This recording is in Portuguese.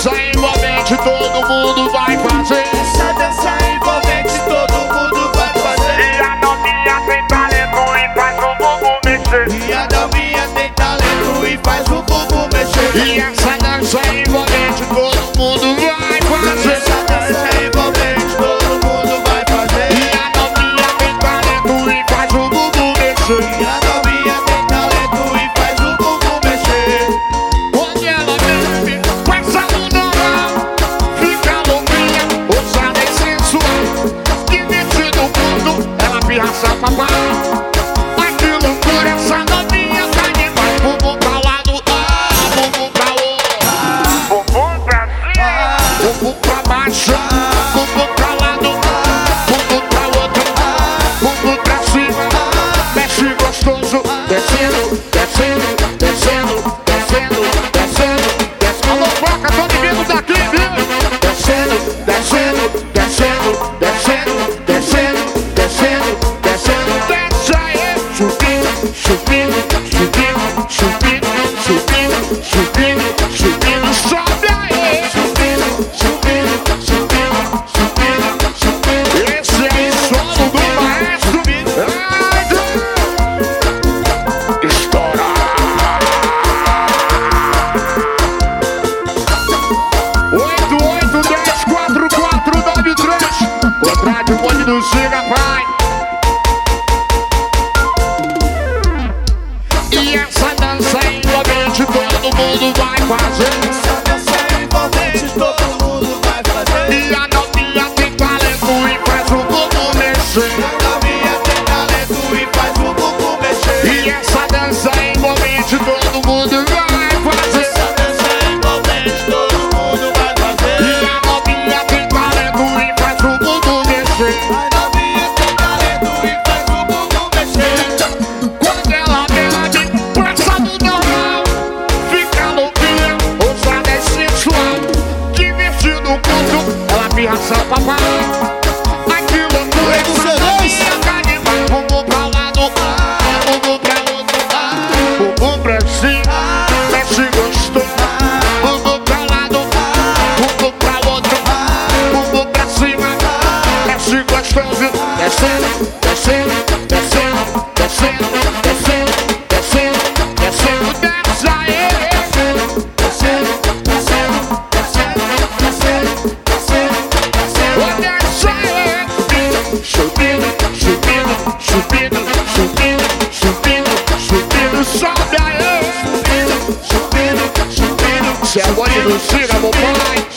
dança envolvente todo mundo vai fazer. Essa dança envolvente todo mundo vai fazer. E a novinha tem talento e faz o bumbum mexer. E a novinha tem talento e faz o bumbum mexer. E essa dança envolvente todo mundo vai fazer. Essa dança envolvente todo mundo vai fazer. E a novinha tem talento e faz o bumbum mexer. E a novinha tem talento e faz o bumbum mexer. Quando ela bebe, faz a normal, fica louquinha, ousada e sensual. Divertido mundo, ela pirraça papai. Ai que loucura, essa novinha tá demais. Bumbum pra lado, bumbum pra outro. Bumbum pra cima, bumbum pra baixo. Bumbum pra lado, bumbum pra outro. Bumbum pra cima, mexe gostoso. Descendo, descendo, descendo, descendo, descendo, descendo. Alô, Foca, tô me vendo daqui, viu? Descendo, descendo, descendo, descendo, descendo, descendo, descendo. Desce aí, subindo, subindo, subindo, subindo, subindo, subindo, subindo. Sobe aí, Subindo, subindo, subindo, subindo, subindo. esse é o solo do maestro. Ai, estoura. 88104493. O rádio pode nos siga, pai. E essa dança envolvente todo mundo vai fazer. Essa dança envolvente todo mundo vai fazer. E a novinha tem talento e faz o bumbum mexer. A novinha tem talento e faz o bumbum mexer. E essa dança envolvente todo mundo vai fazer. Essa dança envolvente todo mundo vai fazer. E a novinha tem talento e faz o bumbum mexer. A novinha tem talento e faz o bumbum mexer. Quando ela bebe, passa do normal, fica louquinha, ousada e sensual. Divertido mundo, ela pirraça papai. Ai que loucura, essa novinha tá demais. Bumbum pra lado, bumbum pra outro. Bumbum pra cima, mexe gostoso. Bumbum pra lado, bumbum pra outro. Bumbum pra cima, mexe gostoso. Descendo, descendo, descendo, descendo, descendo, descendo, descendo. Desce aí. Descendo, descendo, descendo, descendo, descendo, Ô, desce aí. Subindo, subindo, subindo, subindo, subindo, subindo. Sobe aí. subindo, subindo, subindo. Se é o bonde do Cira, meu pai.